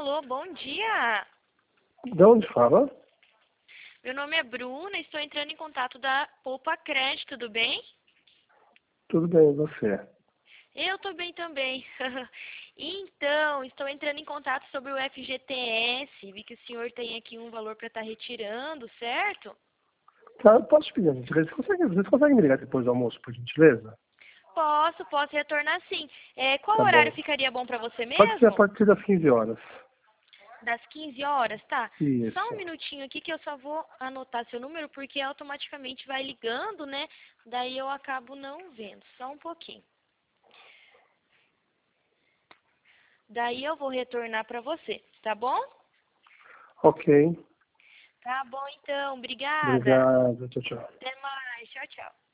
Alô, bom dia. De onde fala? Meu nome é Bruna, estou entrando em contato da Poupa Crédito, tudo bem? Tudo bem, e você? Eu estou bem também. Então, estou entrando em contato sobre o FGTS. Vi que o senhor tem aqui um valor para estar retirando, certo? Tá, posso te pedir, vocês conseguem me ligar depois do almoço, por gentileza? Posso retornar sim. Qual Tá horário bom. ficaria bom para você Pode ser a mesmo? partir das 15 horas. Das 15 horas, tá? Só um Isso. minutinho aqui que eu só vou anotar seu número, porque automaticamente vai ligando, né? Daí eu acabo não vendo. Só um pouquinho. Daí eu vou retornar para você, tá bom? Ok. Tá bom então, obrigada. Obrigado. Tchau, tchau. Até mais, tchau, tchau.